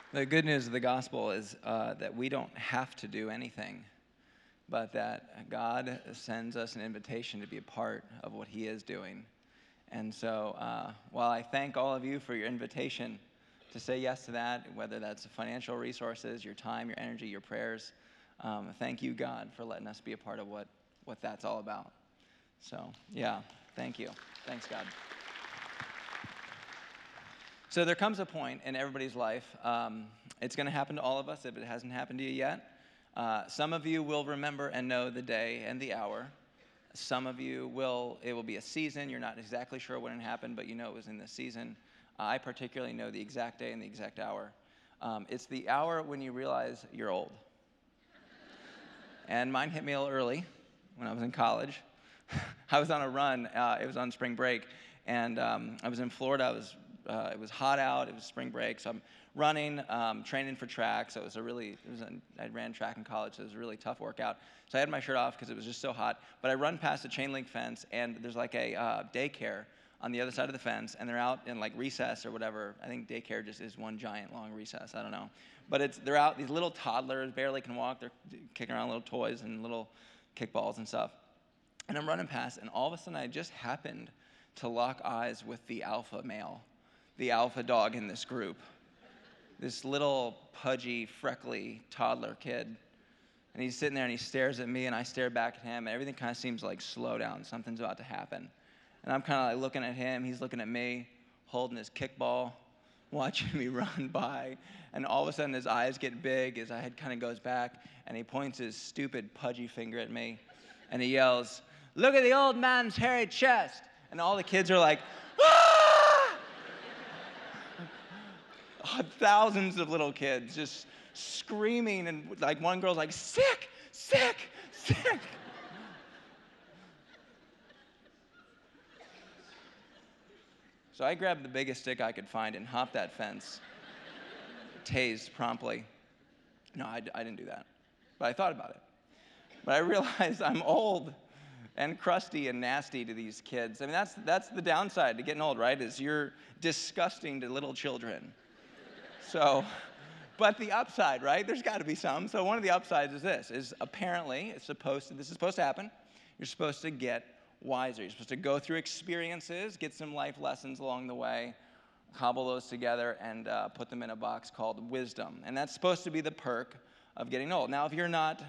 The good news of the gospel is that we don't have to do anything, but that God sends us an invitation to be a part of what he is doing. And so while I thank all of you for your invitation to say yes to that, whether that's financial resources, your time, your energy, your prayers, thank you, God, for letting us be a part of what that's all about. So, yeah, thank you. Thanks, God. So there comes a point in everybody's life, it's going to happen to all of us if it hasn't happened to you yet. Some of you will remember and know the day and the hour. Some of you it will be a season. You're not exactly sure when it happened, but you know it was in this season. I particularly know the exact day and the exact hour. It's the hour when you realize you're old. And mine hit me a little early when I was in college. I was on a run. It was on spring break. And I was in Florida. It was hot out. It was spring break. So I'm running, training for track. So I ran track in college. So it was a really tough workout. So I had my shirt off because it was just so hot. But I run past a chain link fence, and there's like a daycare on the other side of the fence, and they're out in like recess or whatever. I think daycare just is one giant long recess. I don't know. But they're out, these little toddlers barely can walk. They're kicking around little toys and little kickballs and stuff. And I'm running past, and all of a sudden I just happened to lock eyes with the alpha male, the alpha dog in this group. This little pudgy, freckly toddler kid. And he's sitting there and he stares at me, and I stare back at him, and everything kind of seems like slow down. Something's about to happen. And I'm kind of like looking at him, he's looking at me, holding his kickball, watching me run by. And all of a sudden his eyes get big, his head kind of goes back, and he points his stupid pudgy finger at me, and he yells, "Look at the old man's hairy chest." And all the kids are like, "Ah!" Thousands of little kids just screaming, and like one girl's like, "Sick, sick, sick." So I grabbed the biggest stick I could find and hopped that fence, tased promptly. No, I didn't do that, but I thought about it. But I realized I'm old and crusty and nasty to these kids. I mean, that's the downside to getting old, right? Is you're disgusting to little children. So, but the upside, right? There's got to be some. So one of the upsides is this: is apparently this is supposed to happen. You're supposed to get wiser. You're supposed to go through experiences, get some life lessons along the way, cobble those together, and put them in a box called wisdom. And that's supposed to be the perk of getting old. Now, if you're not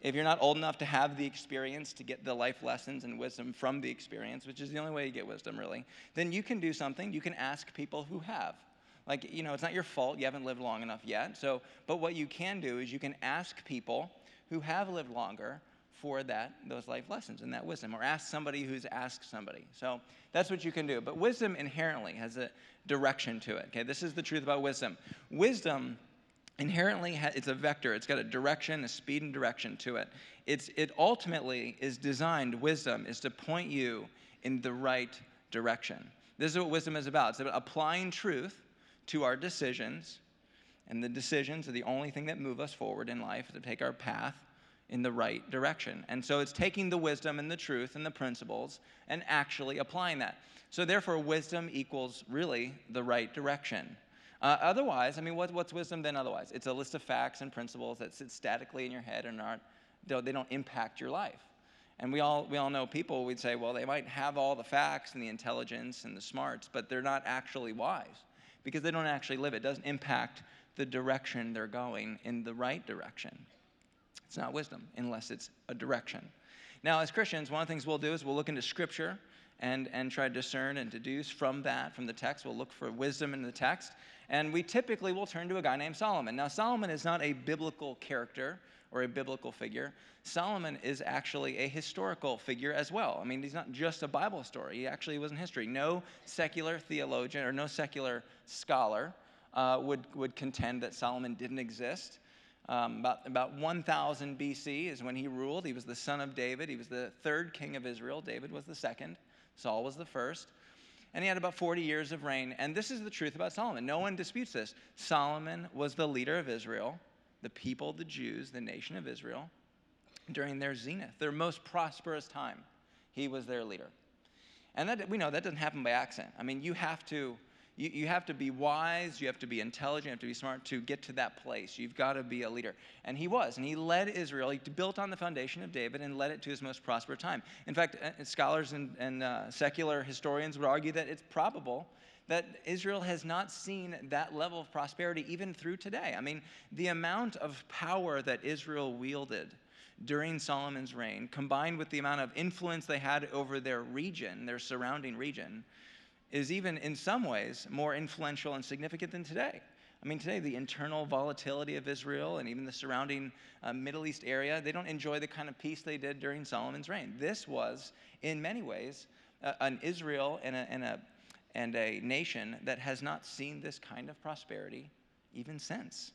old enough to have the experience, to get the life lessons and wisdom from the experience, which is the only way you get wisdom, really, then you can do something. You can ask people who have. Like, it's not your fault. You haven't lived long enough yet. But what you can do is you can ask people who have lived longer for those life lessons and that wisdom, or ask somebody who's asked somebody. So that's what you can do. But wisdom inherently has a direction to it. Okay, this is the truth about wisdom. Wisdom inherently it's a vector. It's got a direction, a speed and direction to it. It ultimately is designed. Wisdom is to point you in the right direction. This is what wisdom is about. It's about applying truth to our decisions, and the decisions are the only thing that move us forward in life, to take our path in the right direction. And so it's taking the wisdom and the truth and the principles and actually applying that. So therefore, wisdom equals really the right direction. Otherwise, I mean, what's wisdom then otherwise? It's a list of facts and principles that sit statically in your head and they don't impact your life. And we all know people, we'd say, well, they might have all the facts and the intelligence and the smarts, but they're not actually wise because they don't actually live it. It doesn't impact the direction they're going in the right direction. It's not wisdom unless it's a direction. Now, as Christians, one of the things we'll do is we'll look into Scripture and try to discern and deduce from the text. We'll look for wisdom in the text. And we typically will turn to a guy named Solomon. Now, Solomon is not a biblical character or a biblical figure. Solomon is actually a historical figure as well. I mean, he's not just a Bible story. He actually was in history. No secular theologian or no secular scholar would contend that Solomon didn't exist. About 1000 BC is when he ruled. He was the son of David. He was the third king of Israel. David was the second. Saul was the first. And he had about 40 years of reign. And this is the truth about Solomon. No one disputes this. Solomon was the leader of Israel, the people, the Jews, the nation of Israel, during their zenith, their most prosperous time. He was their leader. And we know that doesn't happen by accident. I mean, you have to You have to be wise, you have to be intelligent, you have to be smart to get to that place. You've got to be a leader. And he was, and he led Israel. He built on the foundation of David and led it to his most prosperous time. In fact, scholars and secular historians would argue that it's probable that Israel has not seen that level of prosperity even through today. I mean, the amount of power that Israel wielded during Solomon's reign, combined with the amount of influence they had over their region, their surrounding region, is even in some ways more influential and significant than today. I mean, today, the internal volatility of Israel and even the surrounding Middle East area, they don't enjoy the kind of peace they did during Solomon's reign. This was, in many ways, an Israel and a nation that has not seen this kind of prosperity even since.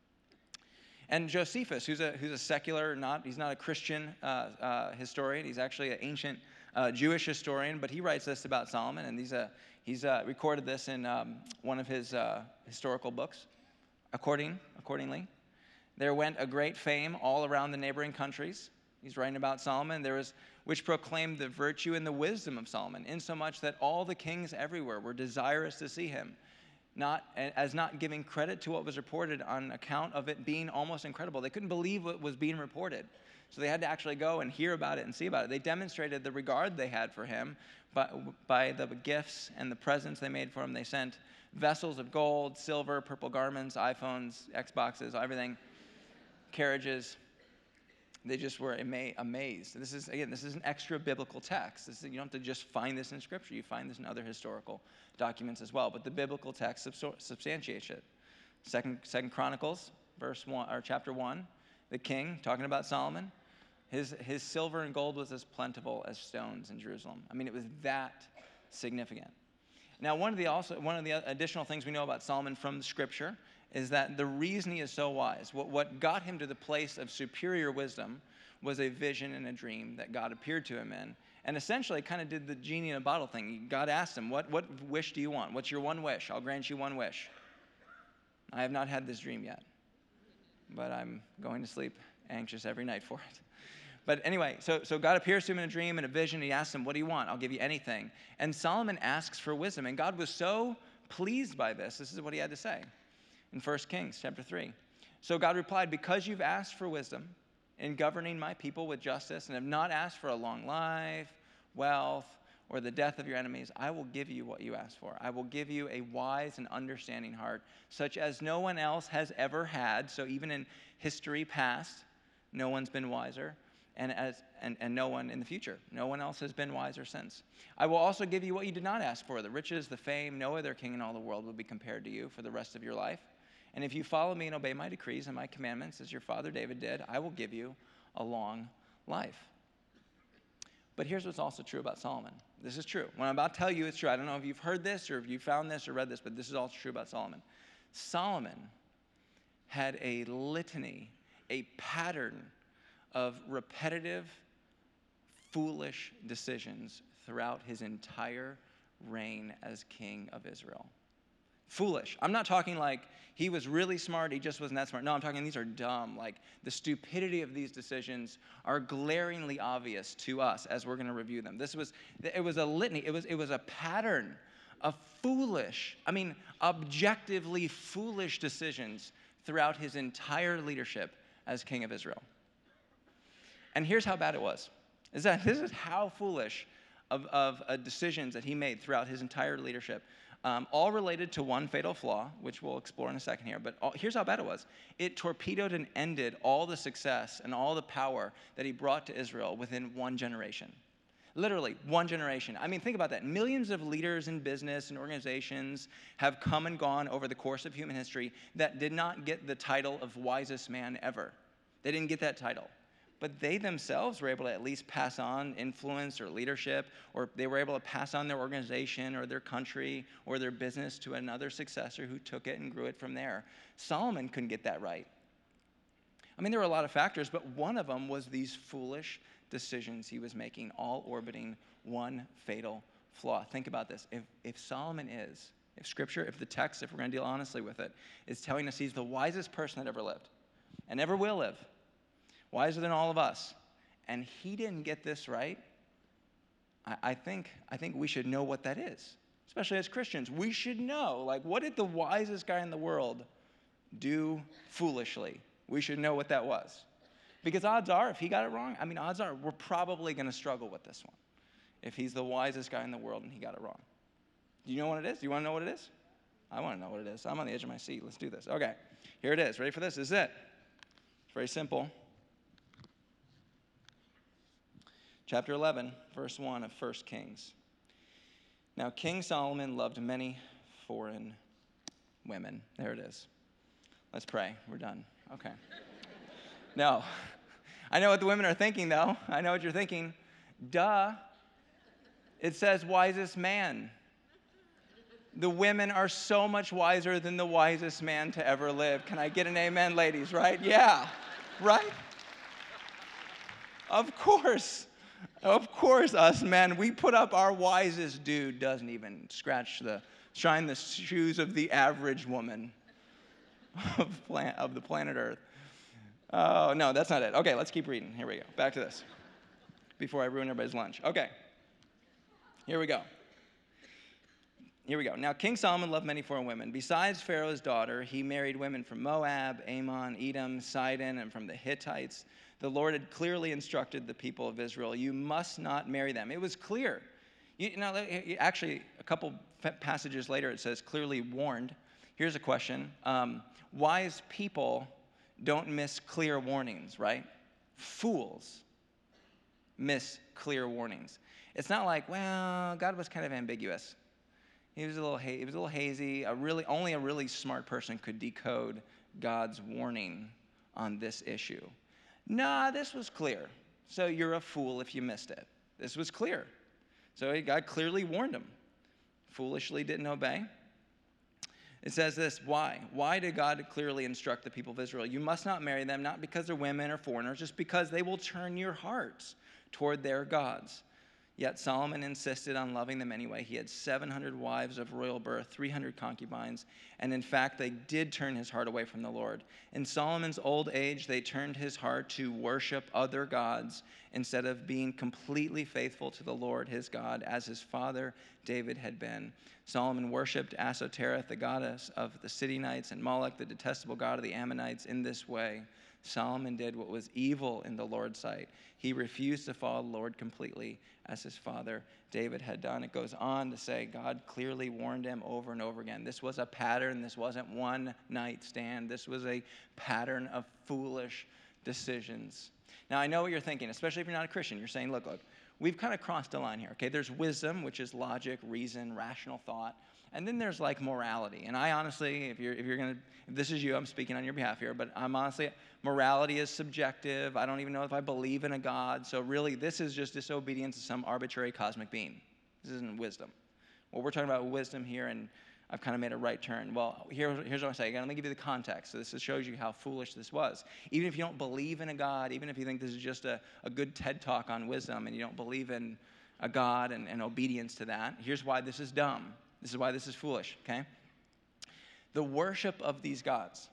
And Josephus, who's a secular, he's not a Christian historian. He's actually an ancient Jewish historian, but he writes this about Solomon, and he's recorded this in one of his historical books. Accordingly, there went a great fame all around the neighboring countries. He's writing about Solomon. Which proclaimed the virtue and the wisdom of Solomon, insomuch that all the kings everywhere were desirous to see him, not giving credit to what was reported on account of it being almost incredible. They couldn't believe what was being reported. So they had to actually go and hear about it and see about it. They demonstrated the regard they had for him by the gifts and the presents they made for him. They sent vessels of gold, silver, purple garments, iPhones, Xboxes, everything, carriages. They just were amazed. This is an extra biblical text. You don't have to just find this in Scripture. You find this in other historical documents as well. But the biblical text substantiates it. Second Chronicles, chapter 1, the king, talking about Solomon, his silver and gold was as plentiful as stones in Jerusalem. I mean, it was that significant. Now, one of the additional things we know about Solomon from the Scripture is that the reason he is so wise, what got him to the place of superior wisdom, was a vision and a dream that God appeared to him in, and essentially kind of did the genie in a bottle thing. God asked him, what wish do you want? What's your one wish? I'll grant you one wish. I have not had this dream yet, but I'm going to sleep anxious every night for it. But anyway, so God appears to him in a dream and a vision. He asks him, what do you want? I'll give you anything. And Solomon asks for wisdom, and God was so pleased by this. This is what he had to say in 1 Kings chapter 3. So God replied, because you've asked for wisdom in governing my people with justice and have not asked for a long life, wealth, or the death of your enemies, I will give you what you asked for. I will give you a wise and understanding heart, such as no one else has ever had. So even in history past, no one's been wiser, and no one in the future. No one else has been wiser since. I will also give you what you did not ask for, the riches, the fame. No other king in all the world will be compared to you for the rest of your life. And if you follow me and obey my decrees and my commandments, as your father David did, I will give you a long life. But here's what's also true about Solomon. This is true. What I'm about to tell you is true. I don't know if you've heard this or if you found this or read this, but this is also true about Solomon. Solomon had a litany, a pattern of repetitive, foolish decisions throughout his entire reign as king of Israel. Foolish. I'm not talking like he was really smart, he just wasn't that smart. No, I'm talking these are dumb. Like the stupidity of these decisions are glaringly obvious to us as we're going to review them. It was a litany. It was a pattern of foolish, objectively foolish decisions throughout his entire leadership as king of Israel. And here's how bad it was. This is how foolish of decisions that he made throughout his entire leadership. All related to one fatal flaw, which we'll explore in a second here. But here's how bad it was. It torpedoed and ended all the success and all the power that he brought to Israel within one generation. Literally, one generation. Think about that. Millions of leaders in business and organizations have come and gone over the course of human history that did not get the title of wisest man ever. They didn't get that title. But they themselves were able to at least pass on influence or leadership, or they were able to pass on their organization or their country or their business to another successor who took it and grew it from there. Solomon couldn't get that right. There were a lot of factors, but one of them was these foolish decisions he was making, all orbiting one fatal flaw. Think about this. If Solomon is, if Scripture, if the text, if we're going to deal honestly with it, is telling us he's the wisest person that ever lived and ever will live, wiser than all of us, and he didn't get this right, I think we should know what that is. especially as Christians. We should know, like, what did the wisest guy in the world do foolishly? We should know what that was. Because odds are, if he got it wrong, odds are we're probably going to struggle with this one. If he's the wisest guy in the world and he got it wrong. Do you know what it is? Do you want to know what it is? I want to know what it is. I'm on the edge of my seat. Let's do this. Okay, here it is. Ready for this? This is it. It's very simple. Chapter 11, verse 1 of 1 Kings. Now, King Solomon loved many foreign women. There it is. Let's pray. We're done. Okay. No. I know what the women are thinking, though. I know what you're thinking. Duh. It says wisest man. The women are so much wiser than the wisest man to ever live. Can I get an amen, ladies, right? Yeah. Right? Of course. Of course, us men, we put up our wisest dude doesn't even shine the shoes of the average woman of the planet Earth. Oh, no, that's not it. Okay, let's keep reading. Here we go. Back to this before I ruin everybody's lunch. Okay, here we go. Here we go. Now, King Solomon loved many foreign women. Besides Pharaoh's daughter, he married women from Moab, Ammon, Edom, Sidon, and from the Hittites. The Lord had clearly instructed the people of Israel, you must not marry them. It was clear. Actually, a couple passages later, it says clearly warned. Here's a question. Wise people don't miss clear warnings, right? Fools miss clear warnings. It's not like, well, God was kind of ambiguous. He was a little hazy. Only a really smart person could decode God's warning on this issue. Nah, this was clear. So you're a fool if you missed it. This was clear. So God clearly warned him. Foolishly didn't obey. It says this, why? Why did God clearly instruct the people of Israel? You must not marry them, not because they're women or foreigners, just because they will turn your hearts toward their gods. Yet Solomon insisted on loving them anyway. He had 700 wives of royal birth, 300 concubines, and in fact, they did turn his heart away from the Lord. In Solomon's old age, they turned his heart to worship other gods instead of being completely faithful to the Lord, his God, as his father David had been. Solomon worshipped Ashtoreth, the goddess of the Sidonites, and Moloch, the detestable god of the Ammonites, in this way. Solomon did what was evil in the Lord's sight. He refused to follow the Lord completely as his father David had done. It goes on to say God clearly warned him over and over again. This was a pattern. This wasn't one night stand. This was a pattern of foolish decisions. Now, I know what you're thinking, especially if you're not a Christian. You're saying, look, we've kind of crossed a line here, okay? There's wisdom, which is logic, reason, rational thought. And then there's like morality. And I honestly, if this is you, I'm speaking on your behalf here, but I'm honestly, morality is subjective. I don't even know if I believe in a God. So really, this is just disobedience to some arbitrary cosmic being. This isn't wisdom. Well, we're talking about wisdom here, and I've kind of made a right turn. Well, here's what I'm saying. Let me give you the context. So this shows you how foolish this was. Even if you don't believe in a God, even if you think this is just a good TED talk on wisdom and you don't believe in a God and obedience to that, here's why this is dumb. This is why this is foolish, okay? The worship of these gods.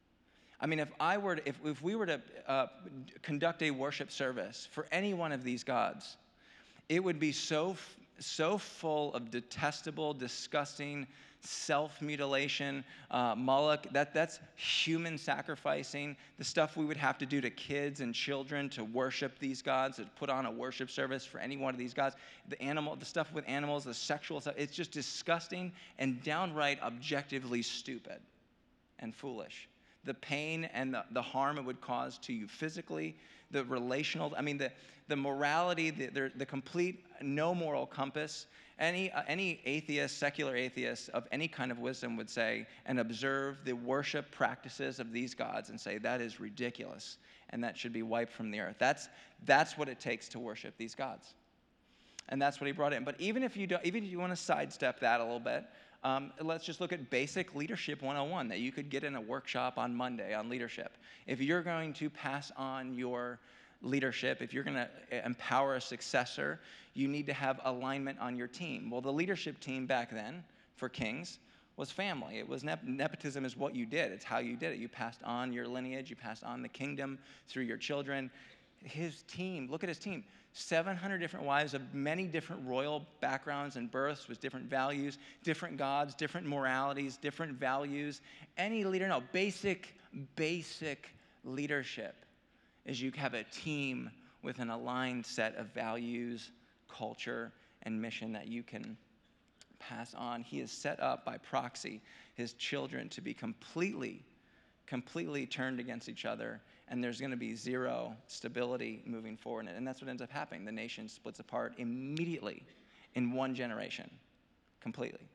If we were to conduct a worship service for any one of these gods, it would be so full of detestable, disgusting self-mutilation, Moloch, that's human sacrificing, the stuff we would have to do to kids and children to worship these gods, to put on a worship service for any one of these gods, the stuff with animals, the sexual stuff, it's just disgusting and downright objectively stupid and foolish. The pain and the harm it would cause to you physically, the relational, the morality, the complete no moral compass. Any atheist, secular atheist of any kind of wisdom would say and observe the worship practices of these gods and say that is ridiculous and that should be wiped from the earth. That's what it takes to worship these gods. And that's what he brought in. But even if you want to sidestep that a little bit, let's just look at basic leadership 101 that you could get in a workshop on Monday on leadership. If you're going to pass on your leadership, if you're going to empower a successor, you need to have alignment on your team. Well, the leadership team back then for kings was family. It was nepotism is what you did. It's how you did it. You passed on your lineage. You passed on the kingdom through your children. his team, look at his team. 700 different wives of many different royal backgrounds and births with different values, different gods, different moralities, different values. Any leader, no, basic leadership is you have a team with an aligned set of values, culture, and mission that you can pass on. He is set up by proxy his children to be completely turned against each other, and there's going to be zero stability moving forward. And that's what ends up happening. The nation splits apart immediately in one generation, completely.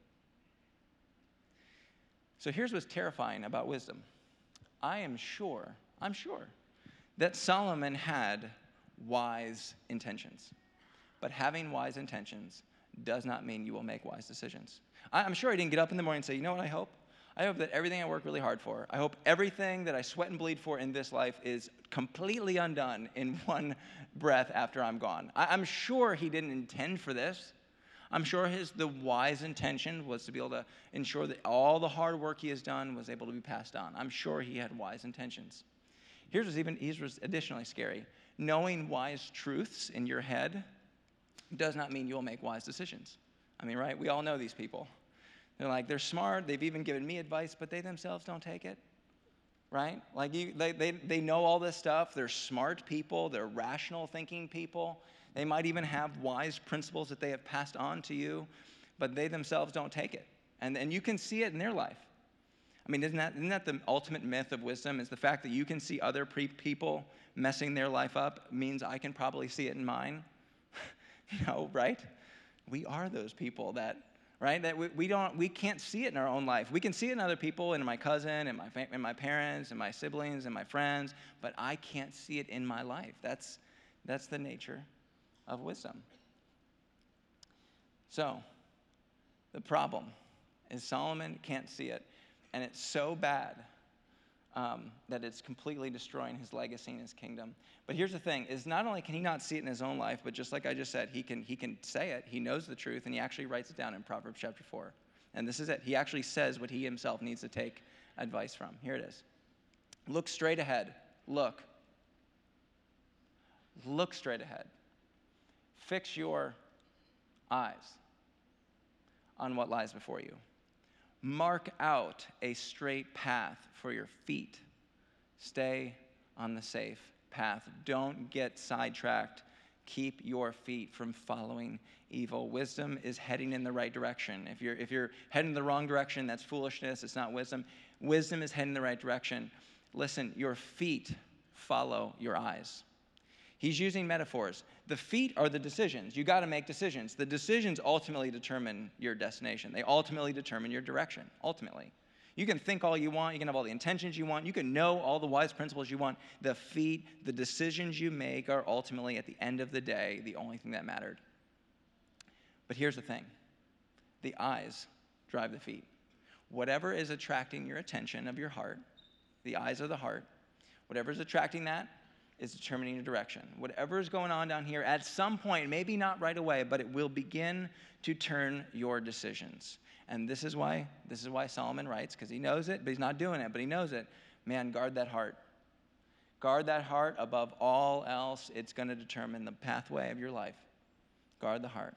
So here's what's terrifying about wisdom. I'm sure that Solomon had wise intentions. But having wise intentions does not mean you will make wise decisions. I'm sure he didn't get up in the morning and say, you know what I hope? I hope that everything I work really hard for, I hope everything that I sweat and bleed for in this life is completely undone in one breath after I'm gone. I'm sure he didn't intend for this. I'm sure the wise intention was to be able to ensure that all the hard work he has done was able to be passed on. I'm sure he had wise intentions. Here's what's additionally scary. Knowing wise truths in your head does not mean you will make wise decisions. I mean, right? We all know these people. They're smart. They've even given me advice, but they themselves don't take it, right? Like they know all this stuff. They're smart people. They're rational thinking people. They might even have wise principles that they have passed on to you, but they themselves don't take it. And you can see it in their life. I mean, isn't that the ultimate myth of wisdom? Is the fact that you can see other people messing their life up means I can probably see it in mine. Right? We are those people that we can't see it in our own life. We can see it in other people, in my cousin, and my parents, and my siblings, and my friends, but I can't see it in my life. That's the nature of wisdom. So, the problem is Solomon can't see it, and it's so bad that it's completely destroying his legacy and his kingdom. But here's the thing, is not only can he not see it in his own life, but just like I just said, he can say it, he knows the truth, and he actually writes it down in Proverbs chapter 4. And this is it. He actually says what he himself needs to take advice from. Here it is. Look straight ahead. Look straight ahead. Fix your eyes on what lies before you. Mark out a straight path for your feet. Stay on the safe path. Don't get sidetracked. Keep your feet from following evil. Wisdom is heading in the right direction. If you're heading the wrong direction, that's foolishness. It's not wisdom. Wisdom is heading in the right direction. Listen, your feet follow your eyes. He's using metaphors. The feet are the decisions. You got to make decisions. The decisions ultimately determine your destination. They ultimately determine your direction, ultimately. You can think all you want. You can have all the intentions you want. You can know all the wise principles you want. The feet, the decisions you make are ultimately, at the end of the day, the only thing that mattered. But here's the thing. The eyes drive the feet. Whatever is attracting your attention of your heart, the eyes of the heart, whatever is attracting that is determining your direction. Whatever is going on down here, at some point, maybe not right away, but it will begin to turn your decisions. And this is why Solomon writes, because he knows it, but he's not doing it, but he knows it. Man, guard that heart. Guard that heart above all else. It's going to determine the pathway of your life. Guard the heart.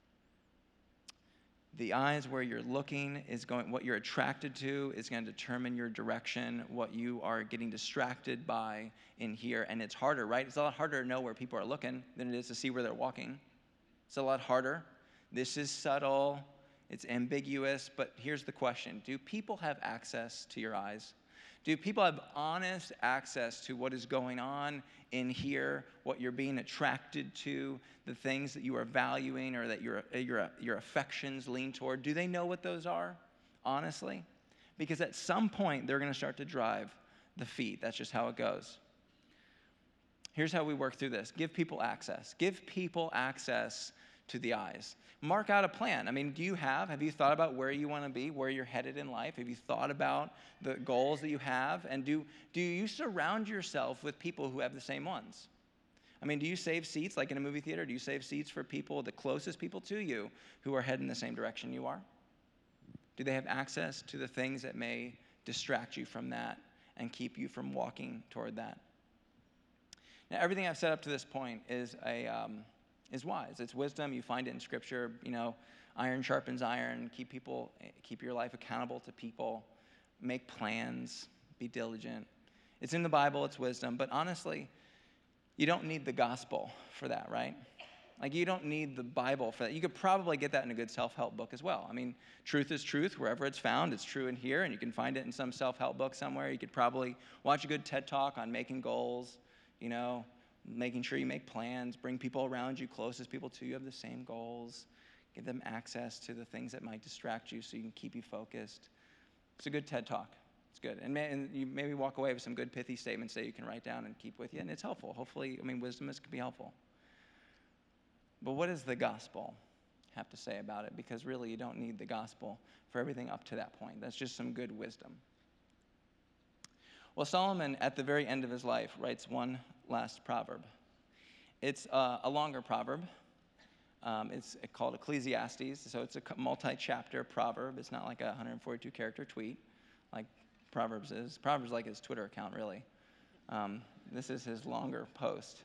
The eyes where you're looking is going, what you're attracted to is going to determine your direction, what you are getting distracted by in here. And it's harder, right? It's a lot harder to know where people are looking than it is to see where they're walking. It's a lot harder. This is subtle. It's ambiguous. But here's the question. Do people have access to your eyes? Do people have honest access to what is going on in here, what you're being attracted to, the things that you are valuing or that your affections lean toward? Do they know what those are, honestly? Because at some point, they're going to start to drive the feet. That's just how it goes. Here's how we work through this. Give people access. Give people access to the eyes. Mark out a plan. I mean, have you thought about where you want to be, where you're headed in life? Have you thought about the goals that you have? And do you surround yourself with people who have the same ones? I mean, do you save seats like in a movie theater? Do you save seats for people, the closest people to you, who are heading the same direction you are? Do they have access to the things that may distract you from that and keep you from walking toward that? Now, everything I've said up to this point is wise. It's wisdom. You find it in Scripture. Iron sharpens iron. Keep your life accountable to people. Make plans. Be diligent. It's in the Bible. It's wisdom. But honestly, you don't need the gospel for that, right? Like, you don't need the Bible for that. You could probably get that in a good self-help book as well. I mean, truth is truth wherever it's found. It's true in here, and you can find it in some self-help book somewhere. You could probably watch a good TED Talk on making goals, making sure you make plans, bring people around you, closest people to you have the same goals, give them access to the things that might distract you so you can keep you focused. It's a good TED Talk. It's good. And you maybe walk away with some good pithy statements that you can write down and keep with you, and it's helpful. Hopefully, wisdom can be helpful. But what does the gospel have to say about it? Because really, you don't need the gospel for everything up to that point. That's just some good wisdom. Well, Solomon, at the very end of his life, writes one last proverb. It's a longer proverb. It's called Ecclesiastes, so it's a multi-chapter proverb. It's not like a 142-character tweet like Proverbs is. Proverbs is like his Twitter account, really. This is his longer post.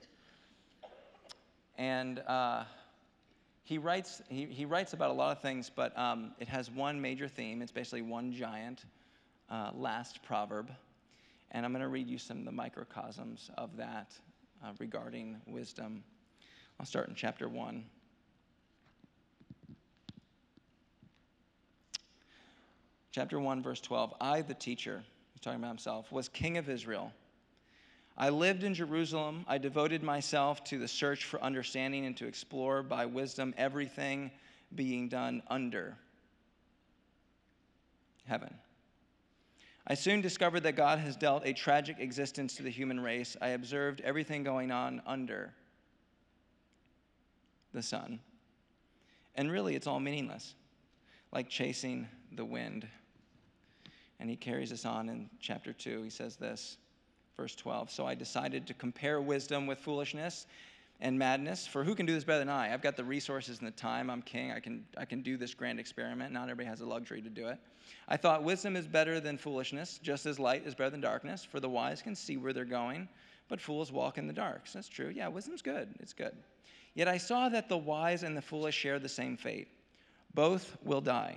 And he writes about a lot of things, but it has one major theme. It's basically one giant last proverb. And I'm going to read you some of the microcosms of that regarding wisdom. I'll start in chapter 1. Chapter 1, verse 12. I, the teacher, he's talking about himself, was king of Israel. I lived in Jerusalem. I devoted myself to the search for understanding and to explore by wisdom everything being done under heaven. I soon discovered that God has dealt a tragic existence to the human race. I observed everything going on under the sun. And really, it's all meaningless, like chasing the wind. And he carries us on in chapter 2. He says this. Verse 12, so I decided to compare wisdom with foolishness and madness, for who can do this better than I? I've got the resources and the time. I'm king. I can do this grand experiment. Not everybody has the luxury to do it. I thought wisdom is better than foolishness, just as light is better than darkness, for the wise can see where they're going, but fools walk in the dark. So that's true. Yeah, wisdom's good. It's good. Yet I saw that the wise and the foolish share the same fate. Both will die.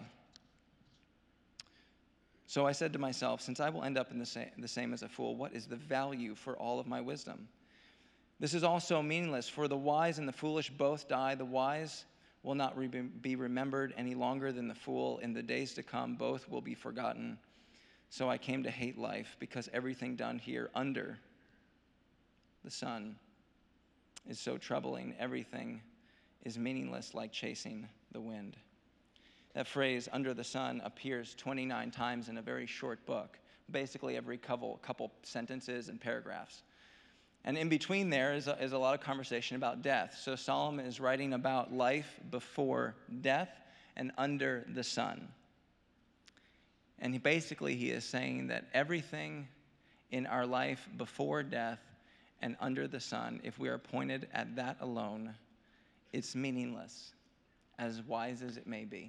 So I said to myself, since I will end up in the same as a fool, what is the value for all of my wisdom? This is also meaningless, for the wise and the foolish both die. The wise will not be remembered any longer than the fool. In the days to come, both will be forgotten. So I came to hate life, because everything done here under the sun is so troubling. Everything is meaningless, like chasing the wind. That phrase, under the sun, appears 29 times in a very short book, basically every couple sentences and paragraphs. And in between there is a lot of conversation about death. So Solomon is writing about life before death and under the sun. And he is saying that everything in our life before death and under the sun, if we are pointed at that alone, it's meaningless, as wise as it may be.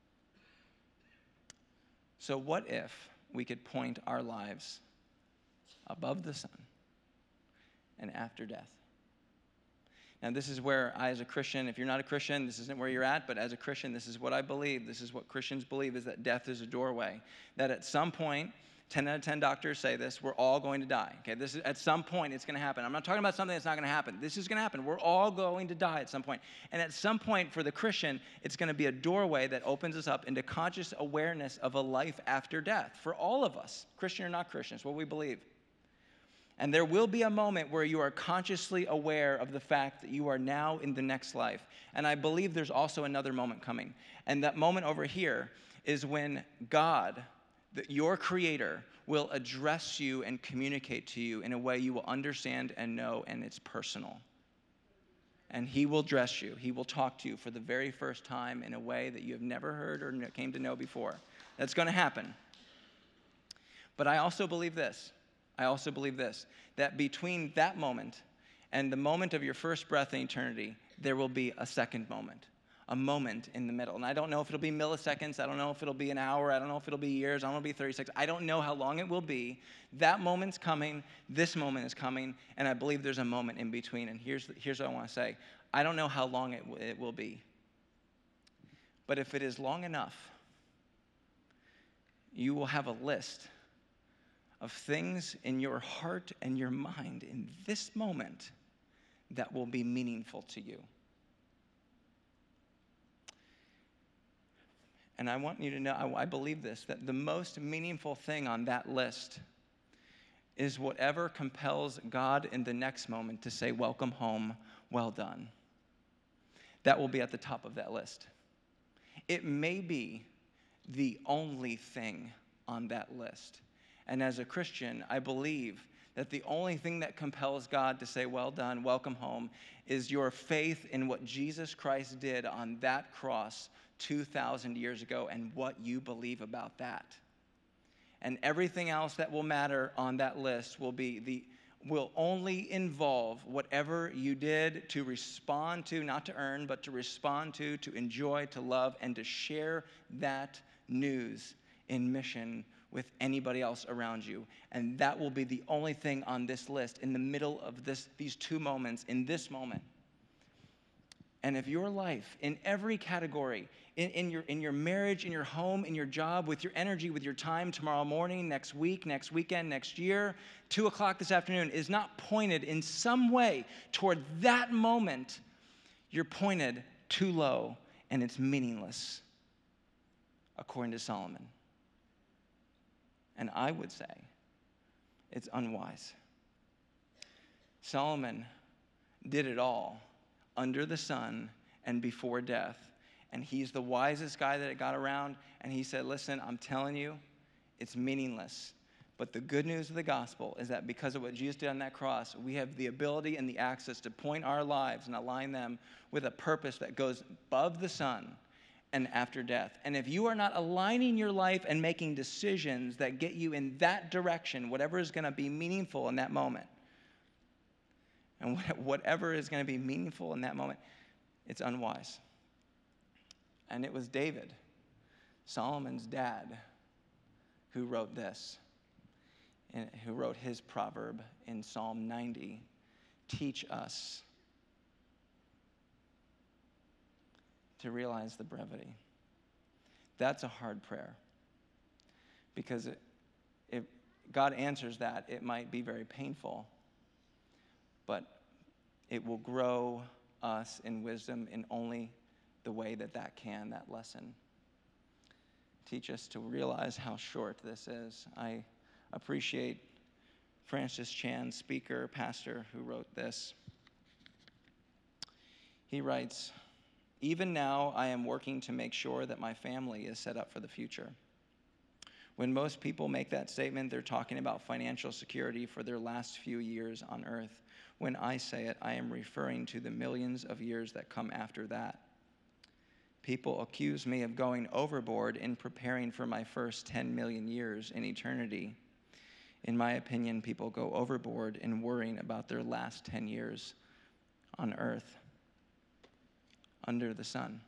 So what if we could point our lives above the sun and after death? Now, this is where I, as a Christian, if you're not a Christian, this isn't where you're at, but as a Christian, this is what I believe. This is what Christians believe, is that death is a doorway. That at some point, 10 out of 10 doctors say this, we're all going to die. Okay, this is, at some point, it's going to happen. I'm not talking about something that's not going to happen. This is going to happen. We're all going to die at some point. And at some point, for the Christian, it's going to be a doorway that opens us up into conscious awareness of a life after death. For all of us, Christian or not Christian, it's what we believe. And there will be a moment where you are consciously aware of the fact that you are now in the next life. And I believe there's also another moment coming. And that moment over here is when God, your Creator, will address you and communicate to you in a way you will understand and know, and it's personal. And He will address you. He will talk to you for the very first time in a way that you have never heard or came to know before. That's going to happen. But I also believe this. That between that moment and the moment of your first breath in eternity, there will be a second moment, a moment in the middle. And I don't know if it'll be milliseconds. I don't know if it'll be an hour. I don't know if it'll be years. I don't know if it'll be 36. I don't know how long it will be. That moment's coming. This moment is coming. And I believe there's a moment in between. And here's what I want to say. I don't know how long it will be. But if it is long enough, you will have a list of things in your heart and your mind in this moment that will be meaningful to you. And I want you to know, I believe this, that the most meaningful thing on that list is whatever compels God in the next moment to say, welcome home, well done. That will be at the top of that list. It may be the only thing on that list. And as a Christian, I believe that the only thing that compels God to say, well done, welcome home, is your faith in what Jesus Christ did on that cross 2,000 years ago and what you believe about that. And everything else that will matter on that list will only involve whatever you did to respond to, not to earn, but to respond to enjoy, to love, and to share that news in mission with anybody else around you. And that will be the only thing on this list in the middle of these two moments, in this moment. And if your life, in every category, in your marriage, in your home, in your job, with your energy, with your time, tomorrow morning, next week, next weekend, next year, 2 o'clock this afternoon, is not pointed in some way toward that moment, you're pointed too low and it's meaningless, according to Solomon. And I would say it's unwise. Solomon did it all under the sun and before death. And he's the wisest guy that it got around. And he said, listen, I'm telling you, it's meaningless. But the good news of the gospel is that because of what Jesus did on that cross, we have the ability and the access to point our lives and align them with a purpose that goes above the sun and after death. And if you are not aligning your life and making decisions that get you in that direction, whatever is going to be meaningful in that moment, and whatever is going to be meaningful in that moment, it's unwise. And it was David, Solomon's dad, who wrote this, and who wrote his proverb in Psalm 90, teach us to realize the brevity. That's a hard prayer. Because if God answers that, it might be very painful. But it will grow us in wisdom in only the way that lesson. Teach us to realize how short this is. I appreciate Francis Chan, speaker, pastor, who wrote this. He writes, even now, I am working to make sure that my family is set up for the future. When most people make that statement, they're talking about financial security for their last few years on earth. When I say it, I am referring to the millions of years that come after that. People accuse me of going overboard in preparing for my first 10 million years in eternity. In my opinion, people go overboard in worrying about their last 10 years on earth, under the sun.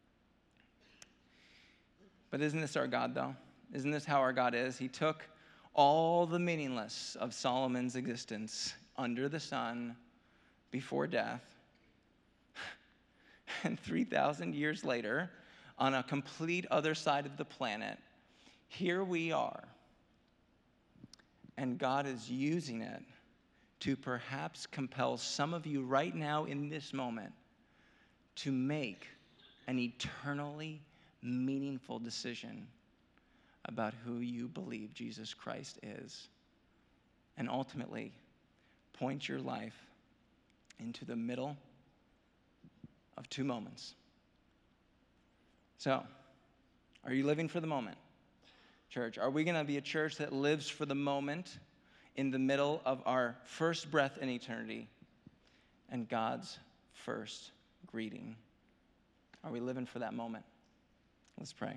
But isn't this our God, though? Isn't this how our God is? He took all the meaningless of Solomon's existence under the sun, before death, and 3,000 years later, on a complete other side of the planet, here we are. And God is using it to perhaps compel some of you right now in this moment to make an eternally meaningful decision about who you believe Jesus Christ is. And ultimately, point your life into the middle of two moments. So, are you living for the moment, church? Are we going to be a church that lives for the moment in the middle of our first breath in eternity and God's first greeting? Are we living for that moment? Let's pray.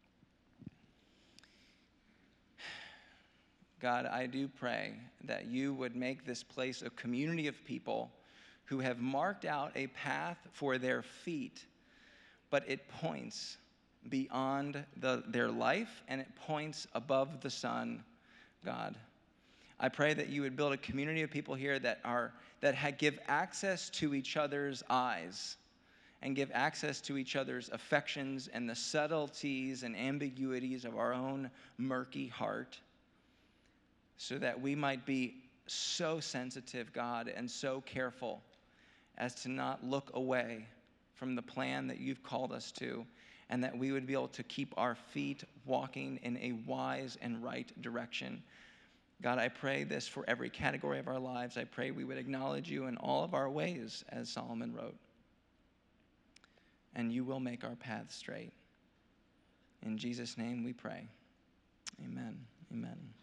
God, I do pray that you would make this place a community of people who have marked out a path for their feet but it points beyond their life, and it points above the sun, God. I pray that you would build a community of people here that give access to each other's eyes and give access to each other's affections and the subtleties and ambiguities of our own murky heart, so that we might be so sensitive, God, and so careful as to not look away from the plan that you've called us to, and that we would be able to keep our feet walking in a wise and right direction. God, I pray this for every category of our lives. I pray we would acknowledge you in all of our ways, as Solomon wrote, and you will make our paths straight. In Jesus' name we pray. Amen. Amen.